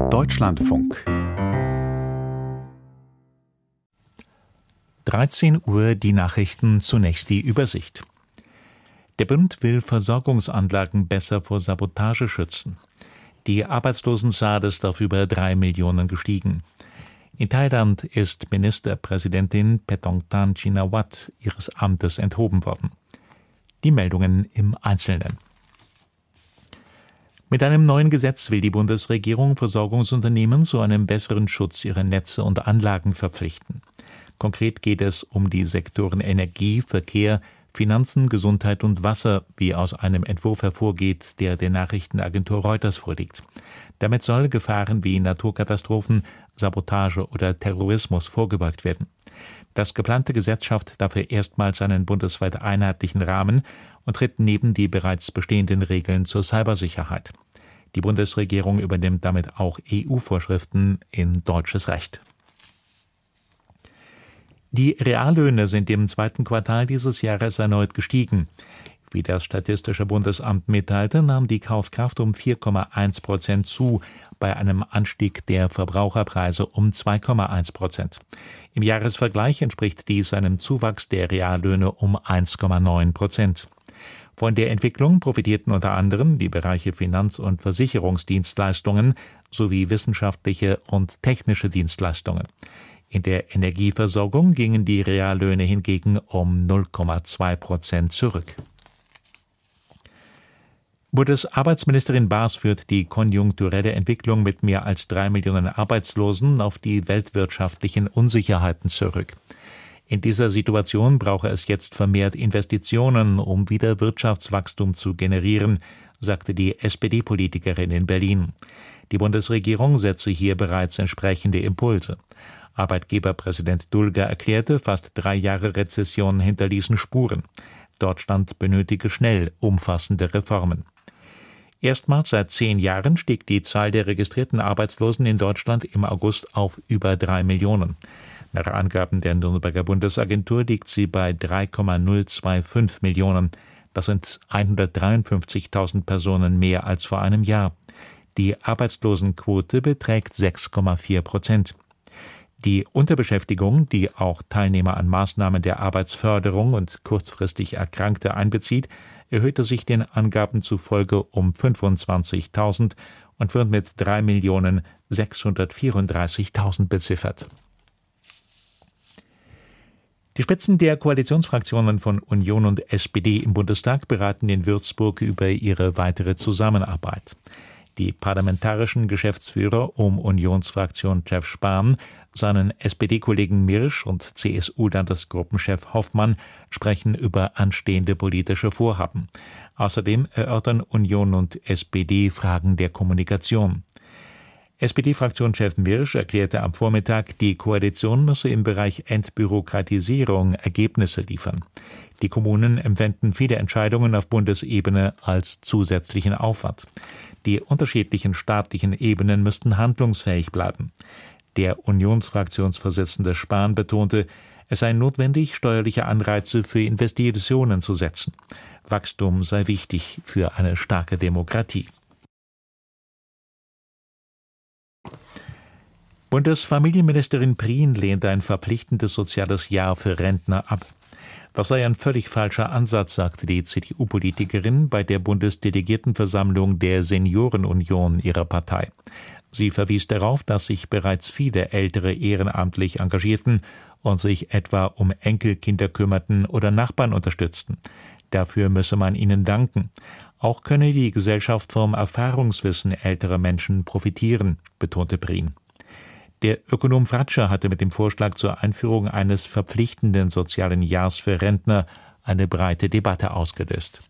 Deutschlandfunk 13 Uhr die Nachrichten, zunächst die Übersicht. Der Bund will Versorgungsanlagen besser vor Sabotage schützen. Die Arbeitslosenzahl ist auf über 3 Millionen gestiegen. In Thailand ist Ministerpräsidentin Paetongtarn Shinawatra ihres Amtes enthoben worden. Die Meldungen im Einzelnen. Mit einem neuen Gesetz will die Bundesregierung Versorgungsunternehmen zu einem besseren Schutz ihrer Netze und Anlagen verpflichten. Konkret geht es um die Sektoren Energie, Verkehr, Finanzen, Gesundheit und Wasser, wie aus einem Entwurf hervorgeht, der der Nachrichtenagentur Reuters vorliegt. Damit soll Gefahren wie Naturkatastrophen, Sabotage oder Terrorismus vorgebeugt werden. Das geplante Gesetz schafft dafür erstmals einen bundesweit einheitlichen Rahmen und tritt neben die bereits bestehenden Regeln zur Cybersicherheit. Die Bundesregierung übernimmt damit auch EU-Vorschriften in deutsches Recht. Die Reallöhne sind im zweiten Quartal dieses Jahres erneut gestiegen. Wie das Statistische Bundesamt mitteilte, nahm die Kaufkraft um 4,1% zu, bei einem Anstieg der Verbraucherpreise um 2,1%. Im Jahresvergleich entspricht dies einem Zuwachs der Reallöhne um 1,9%. Von der Entwicklung profitierten unter anderem die Bereiche Finanz- und Versicherungsdienstleistungen sowie wissenschaftliche und technische Dienstleistungen. In der Energieversorgung gingen die Reallöhne hingegen um 0,2% zurück. Bundesarbeitsministerin Baas führt die konjunkturelle Entwicklung mit mehr als 3 Millionen Arbeitslosen auf die weltwirtschaftlichen Unsicherheiten zurück. In dieser Situation brauche es jetzt vermehrt Investitionen, um wieder Wirtschaftswachstum zu generieren, sagte die SPD-Politikerin in Berlin. Die Bundesregierung setze hier bereits entsprechende Impulse. Arbeitgeberpräsident Dulger erklärte, fast 3 Jahre Rezession hinterließen Spuren. Deutschland benötige schnell umfassende Reformen. Erstmals seit 10 Jahren stieg die Zahl der registrierten Arbeitslosen in Deutschland im August auf über 3 Millionen. Nach Angaben der Nürnberger Bundesagentur liegt sie bei 3,025 Millionen. Das sind 153.000 Personen mehr als vor einem Jahr. Die Arbeitslosenquote beträgt 6,4%. Die Unterbeschäftigung, die auch Teilnehmer an Maßnahmen der Arbeitsförderung und kurzfristig Erkrankte einbezieht, erhöhte sich den Angaben zufolge um 25.000 und wird mit 3.634.000 beziffert. Die Spitzen der Koalitionsfraktionen von Union und SPD im Bundestag beraten in Würzburg über ihre weitere Zusammenarbeit. Die parlamentarischen Geschäftsführer um Unionsfraktion-Chef Spahn, seinen SPD-Kollegen Mirsch und CSU-Landesgruppenchef Hoffmann sprechen über anstehende politische Vorhaben. Außerdem erörtern Union und SPD Fragen der Kommunikation. SPD-Fraktionschef Mirsch erklärte am Vormittag, die Koalition müsse im Bereich Entbürokratisierung Ergebnisse liefern. Die Kommunen empfinden viele Entscheidungen auf Bundesebene als zusätzlichen Aufwand. Die unterschiedlichen staatlichen Ebenen müssten handlungsfähig bleiben. Der Unionsfraktionsvorsitzende Spahn betonte, es sei notwendig, steuerliche Anreize für Investitionen zu setzen. Wachstum sei wichtig für eine starke Demokratie. Bundesfamilienministerin Prien lehnt ein verpflichtendes soziales Jahr für Rentner ab. Das sei ein völlig falscher Ansatz, sagte die CDU-Politikerin bei der Bundesdelegiertenversammlung der Seniorenunion ihrer Partei. Sie verwies darauf, dass sich bereits viele Ältere ehrenamtlich engagierten und sich etwa um Enkelkinder kümmerten oder Nachbarn unterstützten. Dafür müsse man ihnen danken. Auch könne die Gesellschaft vom Erfahrungswissen älterer Menschen profitieren, betonte Prien. Der Ökonom Fratscher hatte mit dem Vorschlag zur Einführung eines verpflichtenden sozialen Jahrs für Rentner eine breite Debatte ausgelöst.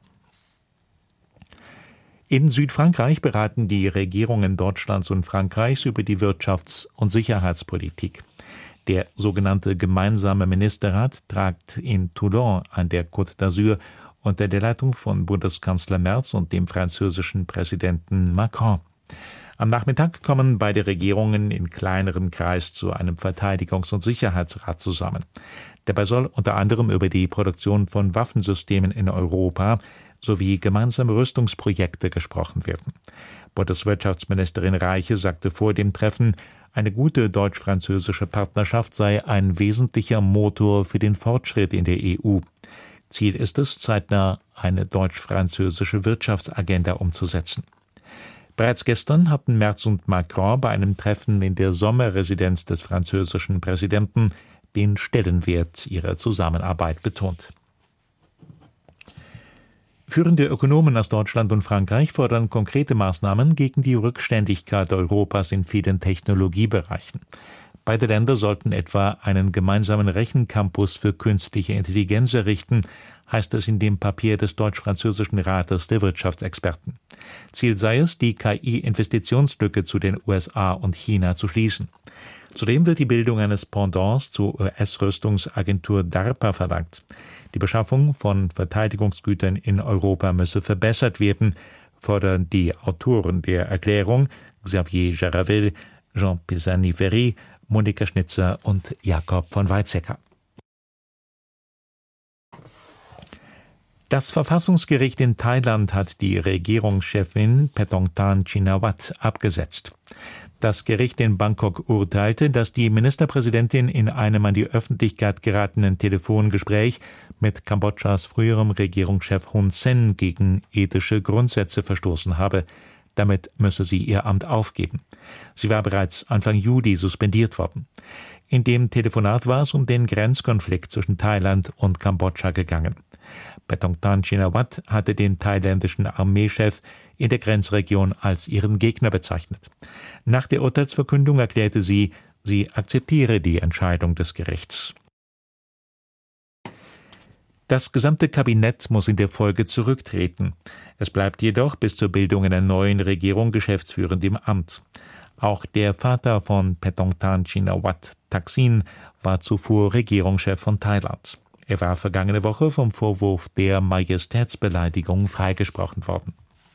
In Südfrankreich beraten die Regierungen Deutschlands und Frankreichs über die Wirtschafts- und Sicherheitspolitik. Der sogenannte Gemeinsame Ministerrat tagt in Toulon an der Côte d'Azur unter der Leitung von Bundeskanzler Merz und dem französischen Präsidenten Macron. Am Nachmittag kommen beide Regierungen in kleinerem Kreis zu einem Verteidigungs- und Sicherheitsrat zusammen. Dabei soll unter anderem über die Produktion von Waffensystemen in Europa sowie gemeinsame Rüstungsprojekte gesprochen werden. Bundeswirtschaftsministerin Reiche sagte vor dem Treffen, eine gute deutsch-französische Partnerschaft sei ein wesentlicher Motor für den Fortschritt in der EU. Ziel ist es, zeitnah eine deutsch-französische Wirtschaftsagenda umzusetzen. Bereits gestern hatten Merz und Macron bei einem Treffen in der Sommerresidenz des französischen Präsidenten den Stellenwert ihrer Zusammenarbeit betont. Führende Ökonomen aus Deutschland und Frankreich fordern konkrete Maßnahmen gegen die Rückständigkeit Europas in vielen Technologiebereichen. Beide Länder sollten etwa einen gemeinsamen Rechencampus für künstliche Intelligenz errichten, heißt es in dem Papier des Deutsch-Französischen Rates der Wirtschaftsexperten. Ziel sei es, die KI-Investitionslücke zu den USA und China zu schließen. Zudem wird die Bildung eines Pendants zur US-Rüstungsagentur DARPA verlangt. Die Beschaffung von Verteidigungsgütern in Europa müsse verbessert werden, fordern die Autoren der Erklärung Xavier Jaravel, Jean Pisani-Ferry, Monika Schnitzer und Jakob von Weizsäcker. Das Verfassungsgericht in Thailand hat die Regierungschefin Paetongtarn Shinawatra abgesetzt. Das Gericht in Bangkok urteilte, dass die Ministerpräsidentin in einem an die Öffentlichkeit geratenen Telefongespräch mit Kambodschas früherem Regierungschef Hun Sen gegen ethische Grundsätze verstoßen habe. Damit müsse sie ihr Amt aufgeben. Sie war bereits Anfang Juli suspendiert worden. In dem Telefonat war es um den Grenzkonflikt zwischen Thailand und Kambodscha gegangen. Paetongtarn Shinawatra hatte den thailändischen Armeechef in der Grenzregion als ihren Gegner bezeichnet. Nach der Urteilsverkündung erklärte sie, sie akzeptiere die Entscheidung des Gerichts. Das gesamte Kabinett muss in der Folge zurücktreten. Es bleibt jedoch bis zur Bildung einer neuen Regierung geschäftsführend im Amt. Auch der Vater von Paetongtarn Shinawatra, Thaksin, war zuvor Regierungschef von Thailand. Er war vergangene Woche vom Vorwurf der Majestätsbeleidigung freigesprochen worden.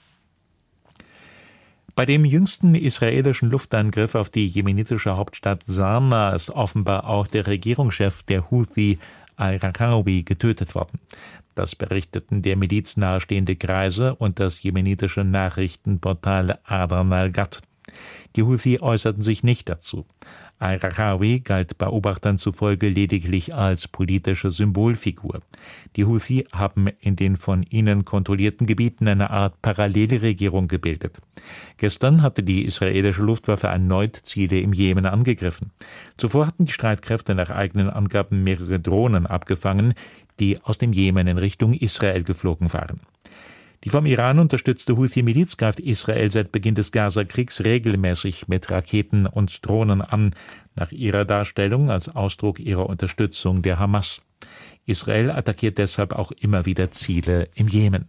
Bei dem jüngsten israelischen Luftangriff auf die jemenitische Hauptstadt Sanaa ist offenbar auch der Regierungschef der Houthi al-Raqawi getötet worden. Das berichteten der Miliz nahestehende Kreise und das jemenitische Nachrichtenportal Adran al-Ghat. Die Houthi äußerten sich nicht dazu. Al-Raqawi galt Beobachtern zufolge lediglich als politische Symbolfigur. Die Houthi haben in den von ihnen kontrollierten Gebieten eine Art Parallelregierung gebildet. Gestern hatte die israelische Luftwaffe erneut Ziele im Jemen angegriffen. Zuvor hatten die Streitkräfte nach eigenen Angaben mehrere Drohnen abgefangen, die aus dem Jemen in Richtung Israel geflogen waren. Die vom Iran unterstützte Houthi-Miliz greift Israel seit Beginn des Gaza-Kriegs regelmäßig mit Raketen und Drohnen an, nach ihrer Darstellung als Ausdruck ihrer Unterstützung der Hamas. Israel attackiert deshalb auch immer wieder Ziele im Jemen.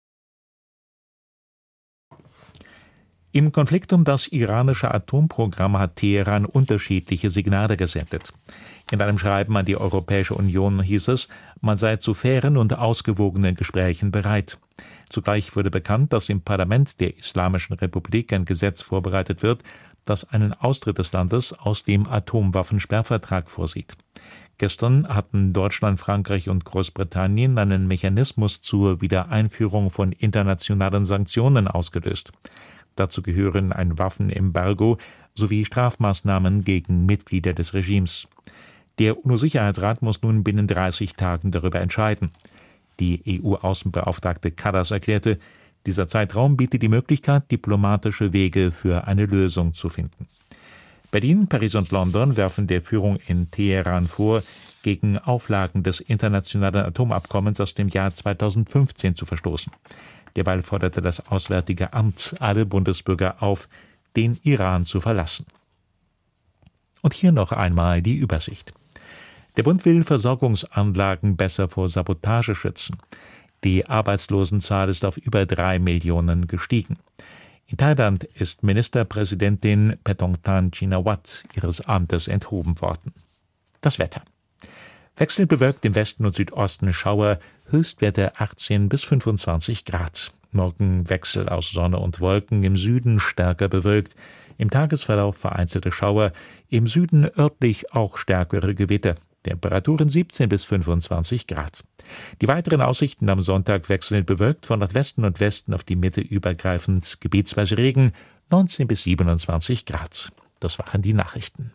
Im Konflikt um das iranische Atomprogramm hat Teheran unterschiedliche Signale gesendet. In einem Schreiben an die Europäische Union hieß es, man sei zu fairen und ausgewogenen Gesprächen bereit. Zugleich wurde bekannt, dass im Parlament der Islamischen Republik ein Gesetz vorbereitet wird, das einen Austritt des Landes aus dem Atomwaffensperrvertrag vorsieht. Gestern hatten Deutschland, Frankreich und Großbritannien einen Mechanismus zur Wiedereinführung von internationalen Sanktionen ausgelöst. Dazu gehören ein Waffenembargo sowie Strafmaßnahmen gegen Mitglieder des Regimes. Der UNO-Sicherheitsrat muss nun binnen 30 Tagen darüber entscheiden. Die EU-Außenbeauftragte Kallas erklärte, dieser Zeitraum biete die Möglichkeit, diplomatische Wege für eine Lösung zu finden. Berlin, Paris und London werfen der Führung in Teheran vor, gegen Auflagen des Internationalen Atomabkommens aus dem Jahr 2015 zu verstoßen. Derweil forderte das Auswärtige Amt alle Bundesbürger auf, den Iran zu verlassen. Und hier noch einmal die Übersicht. Der Bund will Versorgungsanlagen besser vor Sabotage schützen. Die Arbeitslosenzahl ist auf über 3 Millionen gestiegen. In Thailand ist Ministerpräsidentin Paetongtarn Shinawatra ihres Amtes enthoben worden. Das Wetter. Wechselnd bewölkt im Westen und Südosten Schauer, Höchstwerte 18 bis 25 Grad. Morgen Wechsel aus Sonne und Wolken, im Süden stärker bewölkt. Im Tagesverlauf vereinzelte Schauer, im Süden örtlich auch stärkere Gewitter. Temperaturen 17 bis 25 Grad. Die weiteren Aussichten am Sonntag wechselnd bewölkt, von Nordwesten und Westen auf die Mitte übergreifend gebietsweise Regen, 19 bis 27 Grad. Das waren die Nachrichten.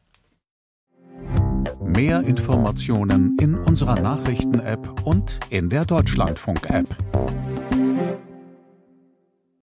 Mehr Informationen in unserer Nachrichten-App und in der Deutschlandfunk-App.